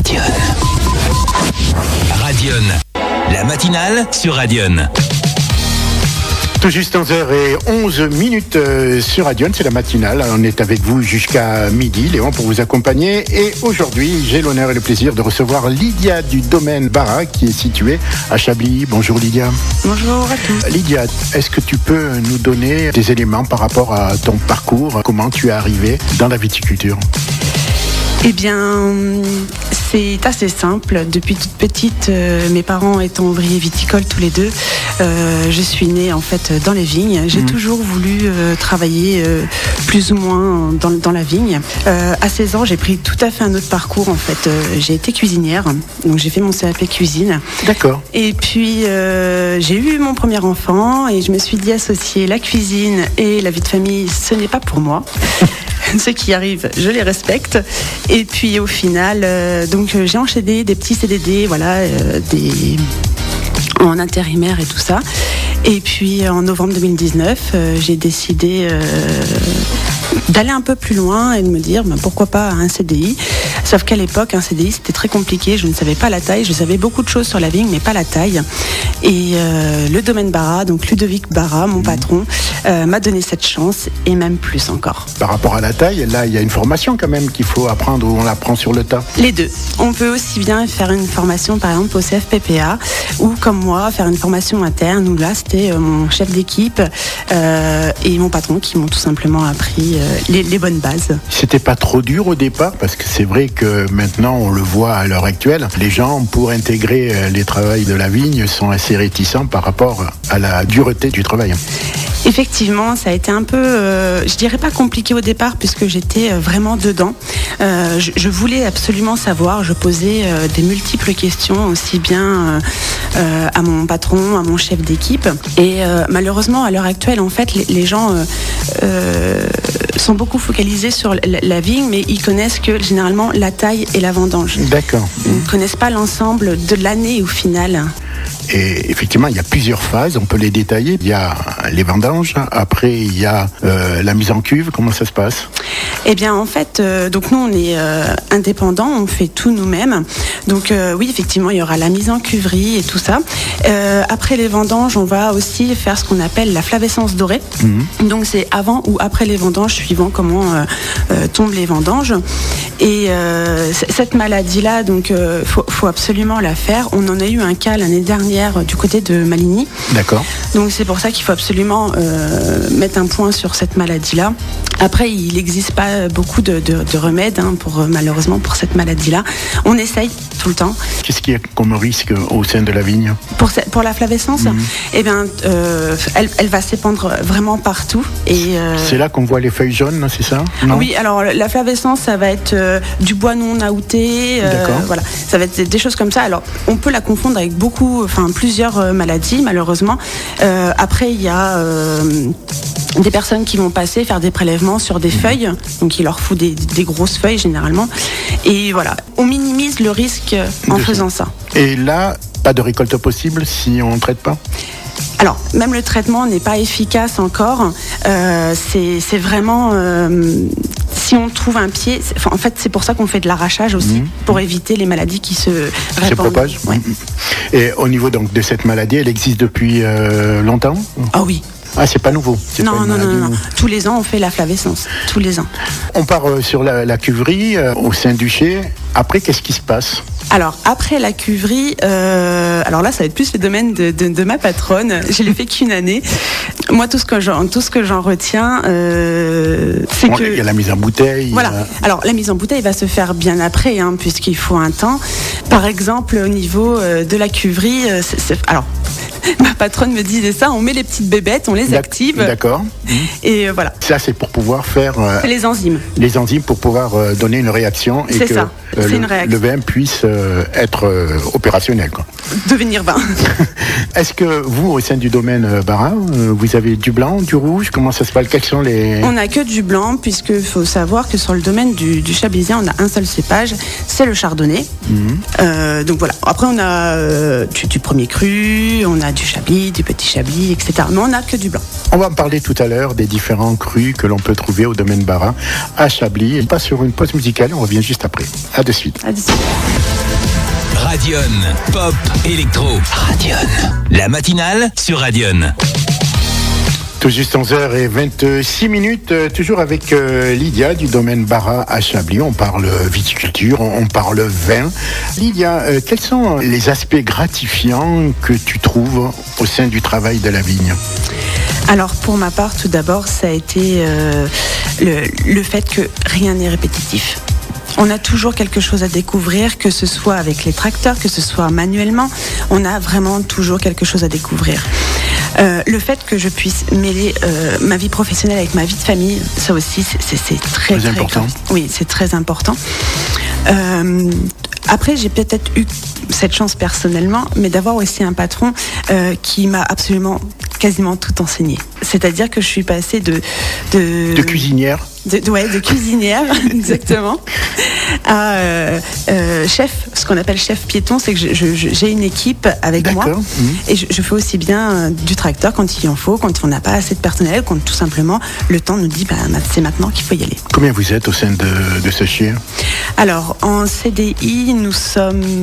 Radion. Radion. La matinale sur Radion. Tout juste 11h11 sur Radion, c'est la matinale. On est avec vous jusqu'à midi, Léon, pour vous accompagner. Et aujourd'hui, j'ai l'honneur et le plaisir de recevoir Lydia du domaine Bara, qui est située à Chablis. Bonjour Lydia. Bonjour à tous. Lydia, est-ce que tu peux nous donner des éléments par rapport à ton parcours, comment tu es arrivée dans la viticulture ? Eh bien, c'est assez simple. Depuis toute petite, mes parents étant ouvriers viticoles tous les deux, je suis née en fait dans les vignes. J'ai toujours voulu travailler plus ou moins dans la vigne. À 16 ans, j'ai pris tout à fait un autre parcours en fait. J'ai été cuisinière, donc j'ai fait mon CAP cuisine. D'accord. Et puis j'ai eu mon premier enfant et je me suis dit associer la cuisine et la vie de famille, ce n'est pas pour moi. Ceux qui arrivent, je les respecte. Et puis au final, donc j'ai enchaîné des petits CDD, voilà, en intérimaire et tout ça. Et puis en novembre 2019, j'ai décidé d'aller un peu plus loin et de me dire pourquoi pas un CDI. Sauf qu'à l'époque, un CDI c'était très compliqué. Je ne savais pas la taille. Je savais beaucoup de choses sur la vigne, mais pas la taille. Et le domaine Bara, donc Ludovic Bara, mon patron, m'a donné cette chance et même plus encore. Par rapport à la taille, là, il y a une formation quand même qu'il faut apprendre ou on l'apprend sur le tas. Les deux. On peut aussi bien faire une formation, par exemple, au CFPPA ou comme moi, faire une formation interne où là, c'était mon chef d'équipe et mon patron qui m'ont tout simplement appris les bonnes bases. C'était pas trop dur au départ parce que c'est vrai que maintenant on le voit à l'heure actuelle, les gens pour intégrer les travails de la vigne sont assez réticents par rapport à la dureté du travail. Effectivement, ça a été un peu, je dirais pas compliqué au départ puisque j'étais vraiment dedans. Je voulais absolument savoir, je posais des multiples questions aussi bien à mon patron, à mon chef d'équipe. Et malheureusement, à l'heure actuelle, en fait, les gens sont beaucoup focalisés sur la vigne, mais ils connaissent que généralement la taille et la vendange. D'accord. Ils ne connaissent pas l'ensemble de l'année au final. Et effectivement, il y a plusieurs phases, on peut les détailler. Il y a les vendanges, après il y a la mise en cuve. Comment ça se passe ? Eh bien, en fait, donc nous, on est indépendants, on fait tout nous-mêmes. Donc oui, effectivement, il y aura la mise en cuverie et tout ça. Après les vendanges, on va aussi faire ce qu'on appelle la flavescence dorée. Donc c'est avant ou après les vendanges, suivant comment tombent les vendanges. Et cette maladie-là, donc faut absolument la faire. On en a eu un cas l'année dernière du côté de Maligny. D'accord. Donc c'est pour ça qu'il faut absolument mettre un point sur cette maladie-là. Après, il n'existe pas beaucoup de remèdes malheureusement pour cette maladie-là. On essaye tout le temps. Qu'est-ce qu'il y a comme risque au sein de la vigne ? Pour la flavescence, eh bien, elle va s'épandre vraiment partout. Et c'est là qu'on voit les feuilles jaunes, c'est ça ? Non ? Oui, alors la flavescence, ça va être du bois non aouté. Voilà, ça va être des choses comme ça. Alors, on peut la confondre avec plusieurs maladies, malheureusement. Après, il y a des personnes qui vont passer faire des prélèvements sur des feuilles, donc il leur faut des grosses feuilles généralement. Et voilà, on minimise le risque en faisant ça. Et là, pas de récolte possible si on ne traite pas ? Alors, même le traitement n'est pas efficace encore. C'est vraiment... si on trouve un pied... En fait, c'est pour ça qu'on fait de l'arrachage aussi, pour éviter les maladies qui se répandent. Se propagent. Ouais. Et au niveau donc, de cette maladie, elle existe depuis longtemps ? Ah oui. Ah, c'est pas nouveau. Non. Tous les ans, on fait la flavescence. Tous les ans. On part sur la cuverie au Saint-Duché. Après, qu'est-ce qui se passe ? Alors, après la cuverie, alors là, ça va être plus le domaine de ma patronne. Je l'ai fait qu'une année. Moi, tout ce que j'en retiens, c'est que... Il y a la mise en bouteille. Voilà. Alors, la mise en bouteille va se faire bien après, puisqu'il faut un temps. Par exemple, au niveau de la cuverie, alors... Ma patronne me disait ça, on met les petites bébêtes, on les active. D'accord. Et voilà. Ça, c'est pour pouvoir faire... c'est les enzymes. Les enzymes pour pouvoir donner une réaction et que le vin puisse être opérationnel. Quoi. Devenir vin. Est-ce que vous, au sein du domaine Bara, vous avez du blanc, du rouge ? Comment ça se passe ? Quels sont les... On n'a que du blanc, puisqu'il faut savoir que sur le domaine du Chablisien, on a un seul cépage, c'est le chardonnay. Donc voilà. Après, on a du premier cru, on a a du Chablis, du Petit Chablis, etc. Mais on n'a que du blanc. On va en parler tout à l'heure des différents crus que l'on peut trouver au domaine Barra à Chablis. On passe sur une pause musicale, on revient juste après. À de suite. À de suite. Radion, pop, électro. Radion. La matinale sur Radion. Tout juste 11h26, toujours avec Lydia du domaine Barra à Chablis. On parle viticulture, on parle vin. Lydia, quels sont les aspects gratifiants que tu trouves au sein du travail de la vigne ? Alors pour ma part, tout d'abord, ça a été le fait que rien n'est répétitif. On a toujours quelque chose à découvrir, que ce soit avec les tracteurs, que ce soit manuellement. On a vraiment toujours quelque chose à découvrir. Le fait que je puisse mêler ma vie professionnelle avec ma vie de famille, ça aussi, c'est très important. Oui, c'est très important. Après, j'ai peut-être eu cette chance personnellement, mais d'avoir aussi un patron qui m'a absolument quasiment tout enseigné. C'est-à-dire que je suis passée de cuisinière. De cuisinière, exactement, à chef, ce qu'on appelle chef piéton, c'est que j'ai une équipe avec moi et je fais aussi bien du tracteur quand il en faut, quand on n'a pas assez de personnel, quand tout simplement le temps nous dit c'est maintenant qu'il faut y aller. Combien vous êtes au sein de ce chien ? Alors en CDI, nous sommes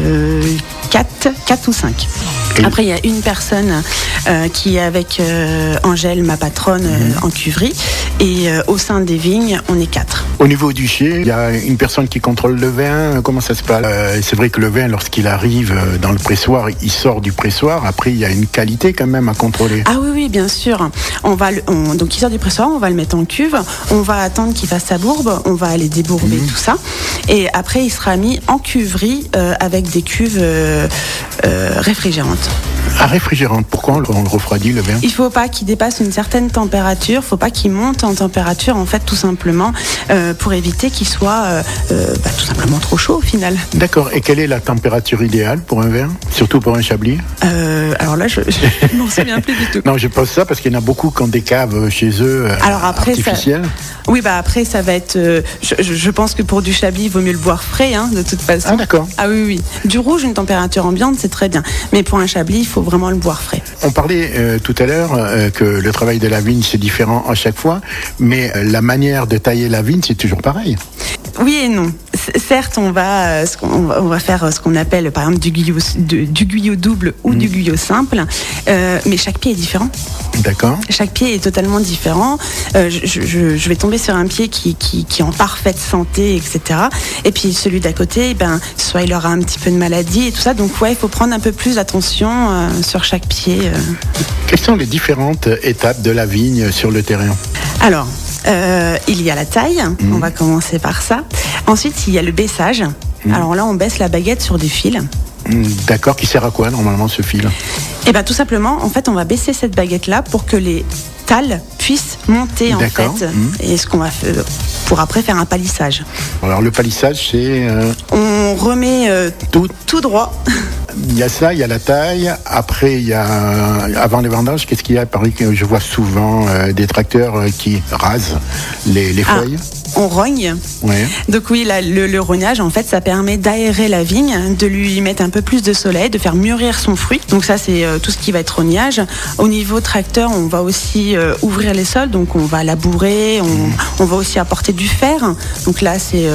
4 ou 5. Après, il y a une personne qui est avec Angèle, ma patronne, en cuverie. Et au sein des vignes, on est 4. Au niveau du chai, il y a une personne qui contrôle le vin. Comment ça se passe ? C'est vrai que le vin, lorsqu'il arrive dans le pressoir, il sort du pressoir. Après, il y a une qualité quand même à contrôler. Ah oui, bien sûr. Donc, il sort du pressoir, on va le mettre en cuve. On va attendre qu'il fasse sa bourbe. On va aller débourber tout ça. Et après, il sera mis en cuverie avec des cuves réfrigérantes. Ah, réfrigérante. Pourquoi on le refroidit, le vin ? Il ne faut pas qu'il dépasse une certaine température. Il ne faut pas qu'il monte en température, en fait, tout simplement, pour éviter qu'il soit tout simplement trop chaud, au final. D'accord. Et quelle est la température idéale pour un vin ? Surtout pour un Chablis ? Alors là, je m'en souviens plus du tout. Non, je pose ça parce qu'il y en a beaucoup qui ont des caves chez eux artificielles. Oui, après, ça va être... je pense que pour du Chablis, il vaut mieux le boire frais, de toute façon. Ah, d'accord. Ah oui. Du rouge, une température ambiante, c'est très bien. Mais pour un Chablis, il faut vraiment le boire frais. On parlait tout à l'heure que le travail de la vigne, c'est différent à chaque fois, mais la manière de tailler la vigne, c'est toujours pareil. Oui et non. Certes, on va faire ce qu'on appelle, par exemple, du guyot double ou du guyot simple, mais chaque pied est différent. D'accord. Chaque pied est totalement différent. Je vais tomber sur un pied qui est en parfaite santé, etc. Et puis celui d'à côté, soit il aura un petit peu de maladie et tout ça. Donc il faut prendre un peu plus attention sur chaque pied. Quelles sont les différentes étapes de la vigne sur le terrain ? Alors, il y a la taille, on va commencer par ça. Ensuite, il y a le baissage. Alors là, on baisse la baguette sur des fils. D'accord, qui sert à quoi normalement ce fil ? Tout simplement, en fait, on va baisser cette baguette-là pour que les talles puissent monter en fait. Et ce qu'on va faire pour après faire un palissage. Alors le palissage, c'est... On remet tout droit. Il y a ça, il y a la taille. Après, il y a avant les vendanges, qu'est-ce qu'il y a ? Paris, je vois souvent des tracteurs qui rasent les feuilles. On rogne. Ouais. Donc oui, le rognage, en fait, ça permet d'aérer la vigne, de lui mettre un peu plus de soleil, de faire mûrir son fruit. Donc ça, c'est tout ce qui va être rognage. Au niveau tracteur, on va aussi ouvrir les sols, donc on va labourer, on va aussi apporter du fer. Donc là, c'est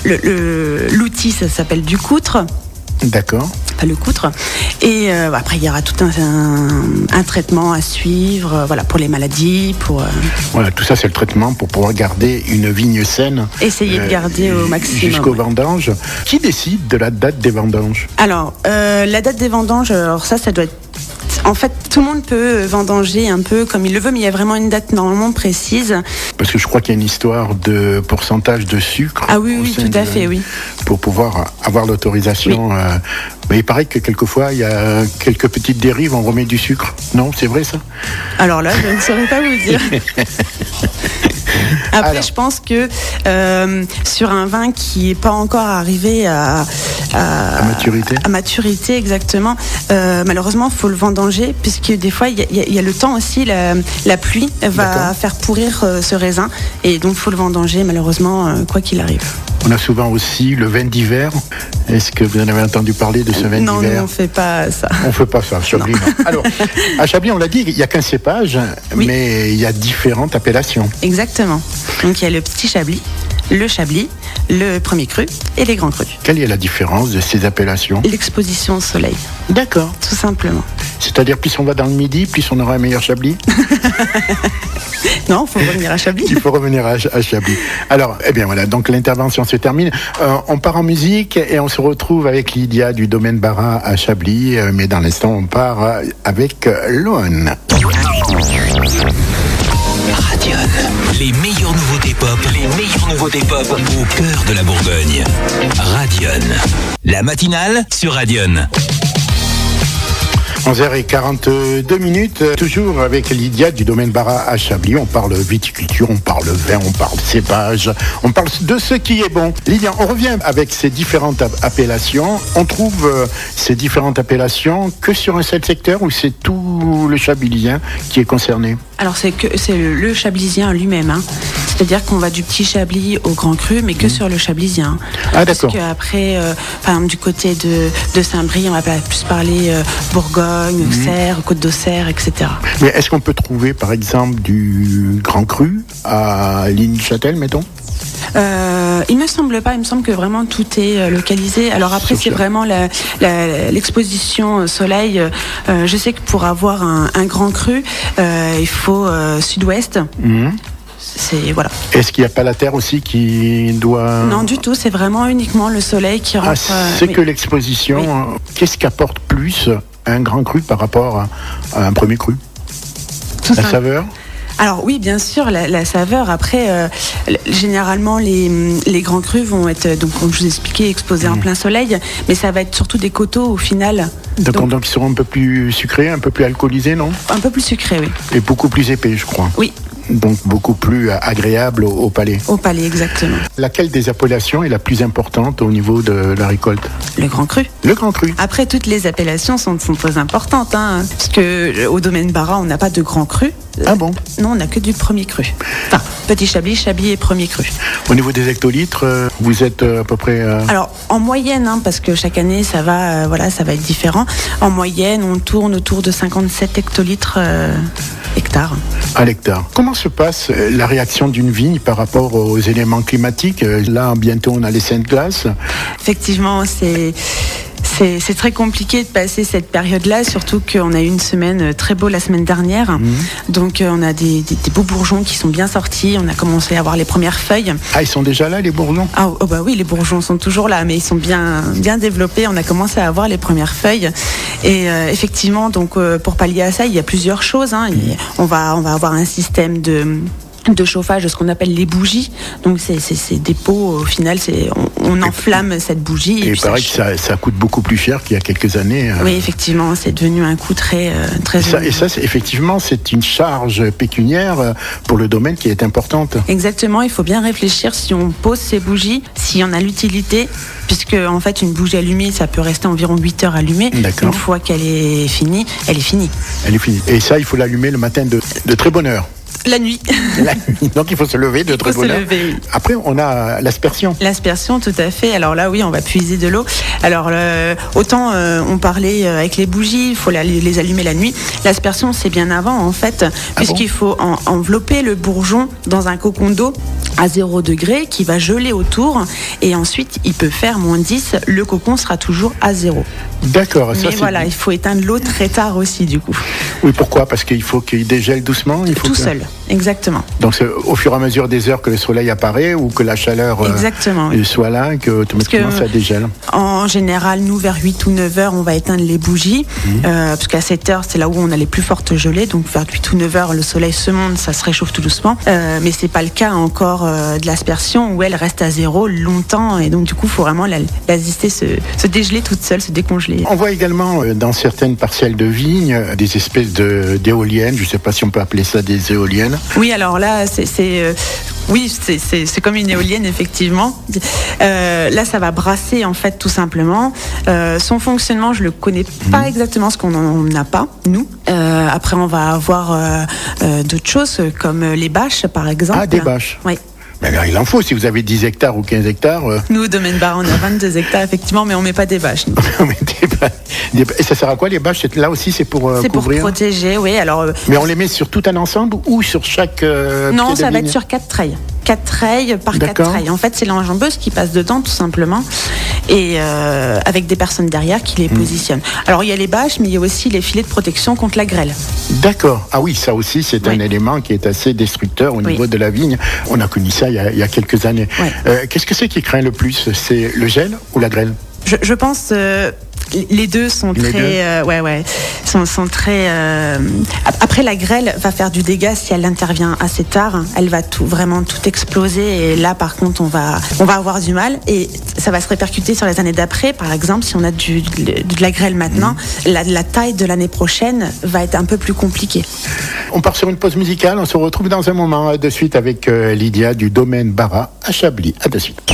l'outil, ça s'appelle du coutre. D'accord. Le coutre. Et après, il y aura tout un traitement à suivre, pour les maladies, Voilà, tout ça, c'est le traitement pour pouvoir garder une vigne saine. Essayer de garder au maximum. Jusqu'aux vendanges. Qui décide de la date des vendanges ? Alors, la date des vendanges, ça doit être... En fait, tout le monde peut vendanger un peu comme il le veut, mais il y a vraiment une date normalement précise. Parce que je crois qu'il y a une histoire de pourcentage de sucre. Ah oui, tout à fait, oui. Pour pouvoir avoir l'autorisation. Oui. Mais il paraît que quelquefois, il y a quelques petites dérives, on remet du sucre. Non, c'est vrai ça ? Alors là, je ne saurais pas vous dire. Après, je pense que sur un vin qui n'est pas encore arrivé à maturité. À maturité, exactement. Malheureusement, il faut le vendanger, puisque des fois, il y a le temps aussi, la pluie va faire pourrir ce raisin. Et donc, il faut le vendanger, malheureusement, quoi qu'il arrive. On a souvent aussi le vin d'hiver. Est-ce que vous en avez entendu parler de ce vin Non, d'hiver? on ne fait pas ça. On ne fait pas ça, Chablis, non. Alors, à Chablis, on l'a dit, il n'y a qu'un cépage, Oui. mais il y a différentes appellations. Exactement. Donc il y a le petit Chablis, le Chablis, le premier cru et les grands crus. Quelle est la différence de ces appellations? L'exposition au soleil, D'accord. tout simplement. C'est-à-dire, plus on va dans le midi, plus on aura un meilleur Chablis? Non, il faut revenir à Chablis. Il faut revenir à Chablis. Alors, eh bien voilà, donc l'intervention se termine. On part en musique et on se retrouve avec Lydia du domaine Barra à Chablis. Mais dans l'instant, on part avec Loan. Radion. Les meilleures nouveautés pop, au cœur de la Bourgogne. Radion. La matinale sur Radion. 11h42, toujours avec Lydia du domaine Barra à Chablis. On parle viticulture, on parle vin, on parle cépage, on parle de ce qui est bon. Lydia, on revient avec ces différentes appellations. On trouve ces différentes appellations que sur un seul secteur ou c'est tout le chablisien qui est concerné? Alors c'est le chablisien lui-même, hein. C'est-à-dire qu'on va du petit Chablis au grand cru, mais que sur le chablisien. Ah d'accord. Parce qu'après, par exemple du côté de Saint-Brie, on va plus parler Bourgogne, Auxerre, Côte d'Auxerre, etc. Mais est-ce qu'on peut trouver par exemple du grand cru à Ligny-Châtel, mettons? Il me semble pas, il me semble que vraiment tout est localisé. Alors après, c'est vraiment l'exposition soleil. Je sais que pour avoir un grand cru, il faut sud-ouest. Voilà. Est-ce qu'il n'y a pas la terre aussi qui doit... Non, du tout, c'est vraiment uniquement le soleil qui rentre. C'est que l'exposition. Oui. Qu'est-ce qu'apporte plus un grand cru par rapport à un premier cru? La saveur? Alors oui, bien sûr, la saveur. Après, généralement, les grands crus vont être, donc comme je vous ai expliqué, exposés en plein soleil, mais ça va être surtout des coteaux au final. Donc ils seront un peu plus sucrés, un peu plus alcoolisés, non? Un peu plus sucrés, oui. Et beaucoup plus épais, je crois. Oui. Donc beaucoup plus agréable au palais. Au palais, exactement. Laquelle des appellations est la plus importante au niveau de la récolte? Le grand cru. Le grand cru. Après, toutes les appellations sont très importantes, hein, parce que au domaine Barra, on n'a pas de grand cru. Ah bon? Non, on n'a que du premier cru. Enfin, petit Chablis, Chablis et premier cru. Au niveau des hectolitres, vous êtes à peu près... Alors, en moyenne, hein, parce que chaque année, ça va être différent. En moyenne, on tourne autour de 57 hectolitres hectares. À l'hectare. Comment se passe la réaction d'une vigne par rapport aux éléments climatiques? Là, bientôt, on a les saintes glaces. Effectivement, c'est très compliqué de passer cette période-là, surtout qu'on a eu une semaine très beau la semaine dernière. Donc on a des beaux bourgeons qui sont bien sortis. On a commencé à avoir les premières feuilles. Ah, ils sont déjà là, les bourgeons? Ah bah oui, les bourgeons sont toujours là, mais ils sont bien développés. On a commencé à avoir les premières feuilles. Et effectivement, donc pour pallier à ça, il y a plusieurs choses, hein. On va avoir un système de chauffage de ce qu'on appelle les bougies. Donc c'est des pots, au final on enflamme cette bougie. Et pareil que ça coûte beaucoup plus cher qu'il y a quelques années. Oui, effectivement, c'est devenu un coût très et ça effectivement, c'est une charge pécuniaire pour le domaine qui est importante. Exactement, il faut bien réfléchir si on pose ces bougies, si on a l'utilité, puisque en fait une bougie allumée, ça peut rester environ 8 heures allumée. Une fois qu'elle est finie, elle est finie. Elle est finie. Et ça, il faut l'allumer le matin de très bonne heure. La nuit. Donc il faut se lever de très bonne heure. Oui. Après, on a l'aspersion. L'aspersion, tout à fait. Alors là, oui, on va puiser de l'eau. Alors, autant on parlait avec les bougies, il faut les allumer la nuit. L'aspersion, c'est bien avant, en fait, puisqu'il faut envelopper le bourgeon dans un cocon d'eau à 0 degré qui va geler autour. Et ensuite, il peut faire -10. Le cocon sera toujours à 0. D'accord. Mais voilà, il faut éteindre l'eau très tard aussi, du coup. Oui, pourquoi? Parce qu'il faut qu'il dégèle doucement. Seul, exactement. Donc c'est au fur et à mesure des heures que le soleil apparaît ou que la chaleur soit là, que automatiquement ça dégèle. En général, nous vers 8 ou 9 heures, on va éteindre les bougies, parce qu'à 7 heures, c'est là où on a les plus fortes gelées. Donc vers 8 ou 9 heures, le soleil se monte, ça se réchauffe tout doucement. Mais c'est pas le cas encore de l'aspersion où elle reste à 0 longtemps, et donc du coup, il faut vraiment la laisser se dégeler toute seule, se décongeler. On voit également dans certaines parcelles de vignes des espèces d'éoliennes. Je ne sais pas si on peut appeler ça des éoliennes. Oui, alors là, c'est comme une éolienne, effectivement. Là, ça va brasser, en fait, tout simplement. Son fonctionnement, je le connais pas exactement, parce qu'on n'en a pas, nous. Après, on va avoir d'autres choses, comme les bâches, par exemple. Ah, des bâches. Oui. Mais là, il en faut, si vous avez 10 hectares ou 15 hectares. Nous, au domaine Barra, on a 22 hectares, effectivement, mais on ne met pas des bâches. Et ça sert à quoi les bâches? Là aussi, c'est pour c'est couvrir? Pour protéger, oui. Alors, mais on les met sur tout un ensemble ou sur chaque non, pied ça de va vigne? être sur 4 treilles. 4 treilles par 4 D'accord. treilles. En fait, c'est l'enjambeuse qui passe dedans, tout simplement, et avec des personnes derrière qui les positionnent. Alors, il y a les bâches, mais il y a aussi les filets de protection contre la grêle. D'accord. Ah oui, ça aussi, c'est un élément qui est assez destructeur au niveau de la vigne. On a connu ça il y a quelques années. Oui. Qu'est-ce que c'est qui craint le plus? C'est le gel ou la grêle? Je pense les deux sont sont très. Après, la grêle va faire du dégât si elle intervient assez tard. Elle va vraiment tout exploser. Et là, par contre, on va avoir du mal. Et ça va se répercuter sur les années d'après. Par exemple, si on a de la grêle maintenant, la taille de l'année prochaine va être un peu plus compliquée. On part sur une pause musicale. On se retrouve dans un moment de suite avec Lydia du domaine Barra à Chablis. À de suite.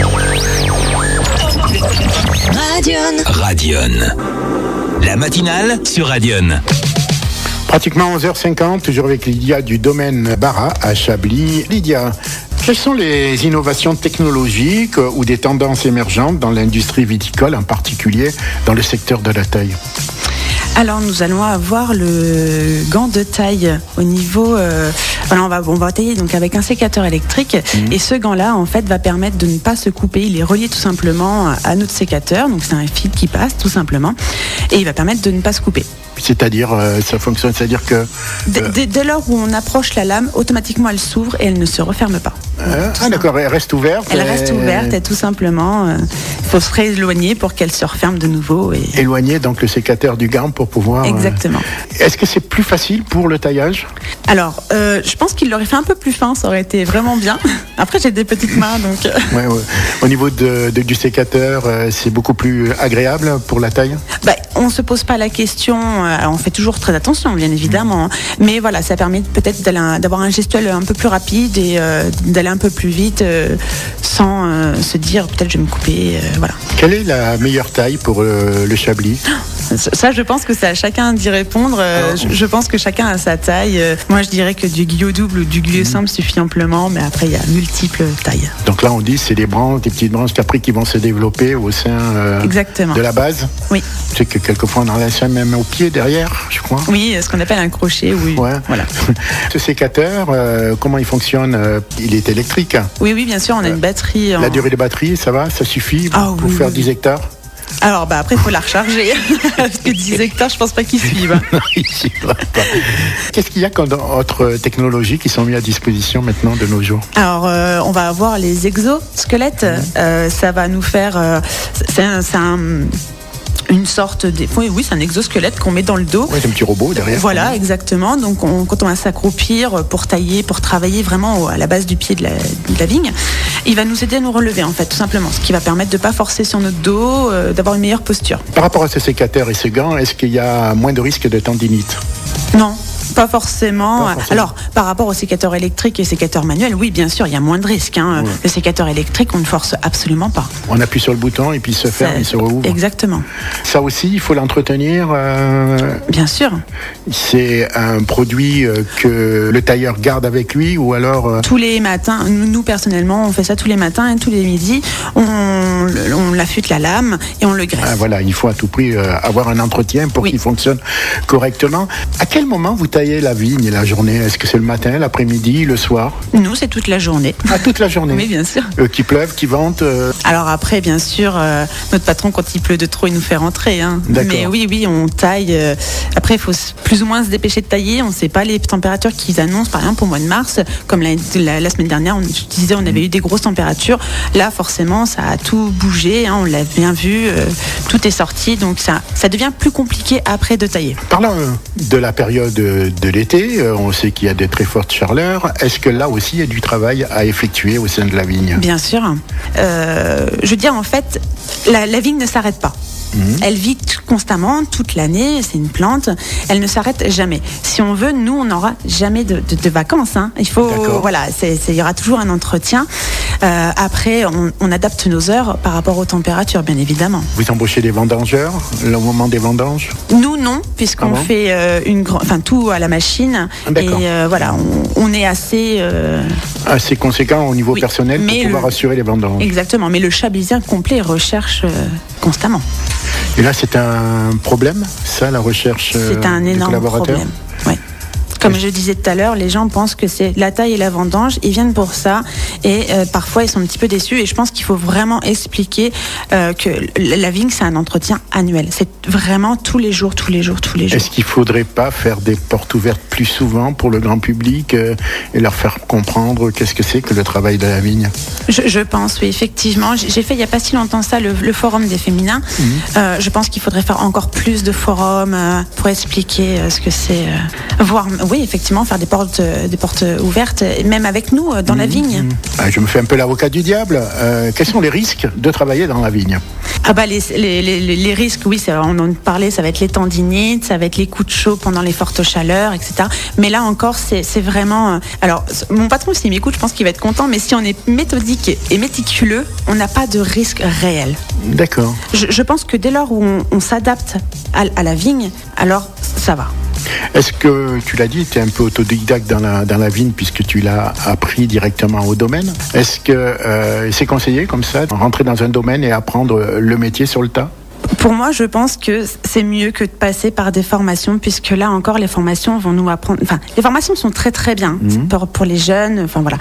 Radion. La matinale sur Radion. Pratiquement 11h50, toujours avec Lydia du domaine Barra à Chablis. Lydia, quelles sont les innovations technologiques ou des tendances émergentes dans l'industrie viticole, en particulier dans le secteur de la taille? Alors, nous allons avoir le gant de taille au niveau. On va tailler donc avec un sécateur électrique. Et ce gant-là, en fait, va permettre de ne pas se couper. Il est relié tout simplement à notre sécateur. Donc, c'est un fil qui passe, tout simplement. Et il va permettre de ne pas se couper. C'est-à-dire, ça fonctionne, c'est-à-dire que... Dès lors où on approche la lame, automatiquement, elle s'ouvre et elle ne se referme pas. D'accord, elle reste ouverte. Elle reste ouverte et tout simplement, il faut se rééloigner pour qu'elle se referme de nouveau. Éloigner donc le sécateur du gant pour pouvoir... Exactement. Est-ce que c'est plus facile pour le taillage? Alors, je pense qu'il l'aurait fait un peu plus fin, ça aurait été vraiment bien. Après, j'ai des petites mains, donc... Ouais. Au niveau du sécateur, c'est beaucoup plus agréable pour la taille? On ne se pose pas la question, on fait toujours très attention, bien évidemment. Mais voilà, ça permet peut-être d'avoir un gestuel un peu plus rapide et d'aller un peu plus vite sans se dire peut-être je vais me couper. Voilà. Quelle est la meilleure taille pour le Chablis? Ça, je pense que c'est à chacun d'y répondre. Je pense que chacun a sa taille. Moi, je dirais que du Guyot double ou du Guyot simple suffit amplement, mais après, il y a multiples tailles. Donc là, on dit c'est des petites branches après qui vont se développer au sein Exactement. De la base. Oui. C'est que quelquefois, on en laisse même au pied derrière, je crois. Oui, ce qu'on appelle un crochet. Oui. Ouais. Voilà. Ce sécateur, comment il fonctionne? Il est électrique? Oui, bien sûr, on a une batterie. La durée de batterie, ça va? Ça suffit pour faire 10 hectares? Alors, après, il faut la recharger. Parce que 10 hectares, je pense pas qu'ils suivent. Non, ils suivent pas. Qu'est-ce qu'il y a comme autres technologies qui sont mises à disposition maintenant de nos jours? Alors, on va avoir les exosquelettes. Ça va nous faire... une sorte de... Oui, c'est un exosquelette qu'on met dans le dos. Oui, c'est un petit robot derrière. Voilà, exactement. Donc, quand on va s'accroupir pour tailler, pour travailler vraiment à la base du pied de la vigne, il va nous aider à nous relever, en fait, tout simplement. Ce qui va permettre de ne pas forcer sur notre dos, d'avoir une meilleure posture. Par rapport à ce sécateur et ce gant, est-ce qu'il y a moins de risque de tendinite? Non. Pas forcément. Alors, par rapport au sécateur électrique et sécateur manuel, oui, bien sûr, il y a moins de risques. Oui. Le sécateur électrique, on ne force absolument pas. On appuie sur le bouton et puis il se ferme, il se rouvre. Exactement. Ça aussi, il faut l'entretenir. Bien sûr. C'est un produit que le tailleur garde avec lui ou alors... Tous les matins, nous personnellement, on fait ça tous les matins et tous les midis. On affûte la lame et on le graisse. Voilà, il faut à tout prix avoir un entretien pour qu'il fonctionne correctement. À quel moment vous taillez la vigne et la journée? Est-ce que c'est le matin, l'après-midi, le soir? Nous, c'est toute la journée. Ah, toute la journée? Oui, bien sûr. Qu'il pleuve, qu'il vente Alors après, bien sûr, notre patron, quand il pleut de trop, il nous fait rentrer. Mais oui, on taille. Après, il faut plus ou moins se dépêcher de tailler. On ne sait pas les températures qu'ils annoncent, par exemple, au mois de mars. Comme la semaine dernière, on avait eu des grosses températures. Là, forcément, ça a tout bougé. On l'a bien vu. Tout est sorti. Donc, ça devient plus compliqué après de tailler. Parlons de la période de l'été. On sait qu'il y a des très fortes chaleurs. Est-ce que là aussi, il y a du travail à effectuer au sein de la vigne? Bien sûr. Je veux dire, en fait, la vigne ne s'arrête pas. Elle vit constamment, toute l'année, c'est une plante, elle ne s'arrête jamais. Si on veut, nous, on n'aura jamais de vacances. Il faut, voilà, il y aura toujours un entretien. Après, on adapte nos heures par rapport aux températures, bien évidemment. Vous embauchez des vendangeurs au moment des vendanges? Nous, non, puisqu'on fait tout à la machine. Et voilà, on est assez conséquent au niveau personnel pour pouvoir assurer les vendanges. Exactement, mais le chablisien complet recherche constamment. Et là, c'est un problème, ça, la recherche c'est un énorme problème. Ouais. Comme je disais tout à l'heure, les gens pensent que c'est la taille et la vendange, ils viennent pour ça et parfois ils sont un petit peu déçus et je pense qu'il faut vraiment expliquer que la vigne c'est un entretien annuel, c'est vraiment tous les jours. Est-ce qu'il ne faudrait pas faire des portes ouvertes plus souvent pour le grand public et leur faire comprendre qu'est-ce que c'est que le travail de la vigne? Je pense, oui, effectivement. J'ai fait il n'y a pas si longtemps ça le forum des féminins. Je pense qu'il faudrait faire encore plus de forums pour expliquer ce que c'est, oui, effectivement, faire des portes ouvertes, même avec nous, dans la vigne. Je me fais un peu l'avocat du diable. Quels sont les risques de travailler dans la vigne? Les risques, oui, on en parlait, ça va être les tendinites, ça va être les coups de chaud pendant les fortes chaleurs, etc. Mais là encore, c'est vraiment... Alors, mon patron, s'il m'écoute, je pense qu'il va être content, mais si on est méthodique et méticuleux, on n'a pas de risque réel. D'accord. Je pense que dès lors où on s'adapte à la vigne, alors ça va. Est-ce que, tu l'as dit, tu es un peu autodidacte dans la vigne puisque tu l'as appris directement au domaine. Est-ce que c'est conseillé comme ça, rentrer dans un domaine et apprendre le métier sur le tas? Pour moi, je pense que c'est mieux que de passer par des formations, puisque là encore, les formations vont nous apprendre... Enfin, les formations sont très très bien pour les jeunes, enfin voilà.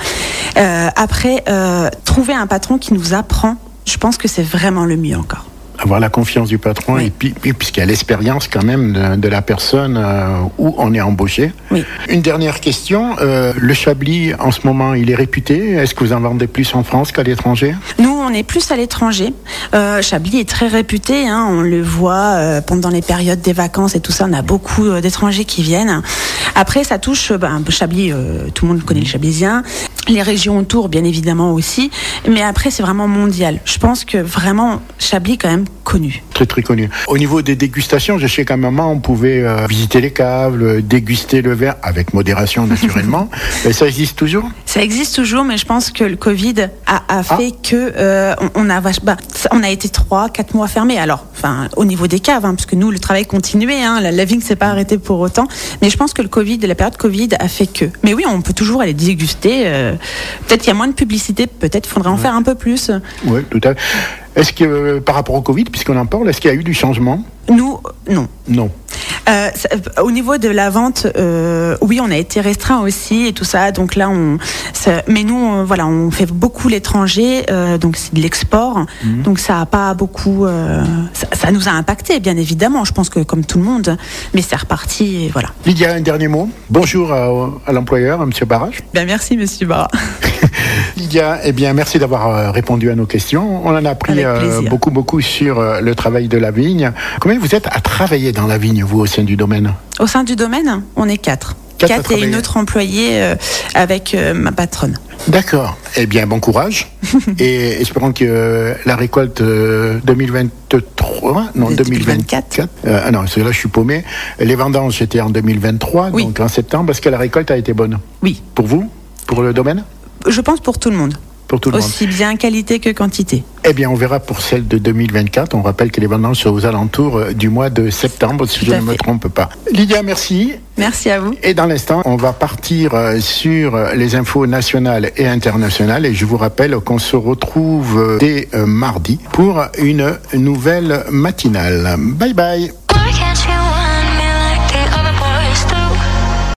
Après, trouver un patron qui nous apprend, je pense que c'est vraiment le mieux encore. Avoir la confiance du patron et puis puisqu'il y a l'expérience quand même de la personne où on est embauché. Oui. Une dernière question, le Chablis en ce moment il est réputé, est-ce que vous en vendez plus en France qu'à l'étranger? Nous on est plus à l'étranger, Chablis est très réputé, on le voit pendant les périodes des vacances et tout ça, on a beaucoup d'étrangers qui viennent. Après ça touche, Chablis, tout le monde connaît le Chablisien, les régions autour bien évidemment aussi, mais après c'est vraiment mondial. Je pense que vraiment Chablis quand même connu. Très très connu. Au niveau des dégustations, je sais qu'à un moment on pouvait visiter les caves, déguster le vin avec modération naturellement. Et ça existe toujours? Ça existe toujours, mais je pense que le Covid a fait que on a été 3-4 mois fermés. Alors, au niveau des caves, parce que nous le travail continuait, la vigne s'est pas arrêtée pour autant. Mais je pense que la période Covid a fait que. Mais oui, on peut toujours aller déguster. Peut-être qu'il y a moins de publicité, peut-être qu'il faudrait en faire un peu plus. Oui, tout à fait. Est-ce que, par rapport au Covid, puisqu'on en parle, est-ce qu'il y a eu du changement? Nous, non. Non. Au niveau de la vente, oui, on a été restreint aussi et tout ça. Donc là, mais nous, on fait beaucoup l'étranger, donc c'est de l'export. Donc ça a pas beaucoup, ça nous a impacté, bien évidemment. Je pense que comme tout le monde, mais c'est reparti et voilà. Lydia, un dernier mot. Bonjour à l'employeur, à Monsieur Barrage. Merci, Monsieur Barra. Lydia, merci d'avoir répondu à nos questions. On en a appris beaucoup sur le travail de la vigne. Combien vous êtes à travailler dans la vigne, vous, au sein du domaine? Au sein du domaine, on est 4. 4 et une autre employée avec ma patronne. D'accord. Bon courage. Et espérons que la récolte 2024. Non, c'est là je suis paumé. Les vendanges étaient en 2023, donc en septembre. Est-ce que la récolte a été bonne? Oui. Pour vous? Pour le domaine? Je pense pour tout le monde. Pour tout le monde. Aussi bien qualité que quantité. On verra pour celle de 2024. On rappelle que les vendanges sont aux alentours du mois de septembre, si je ne me trompe pas. Lydia, merci. Merci à vous. Et dans l'instant, on va partir sur les infos nationales et internationales. Et je vous rappelle qu'on se retrouve dès mardi pour une nouvelle matinale. Bye bye.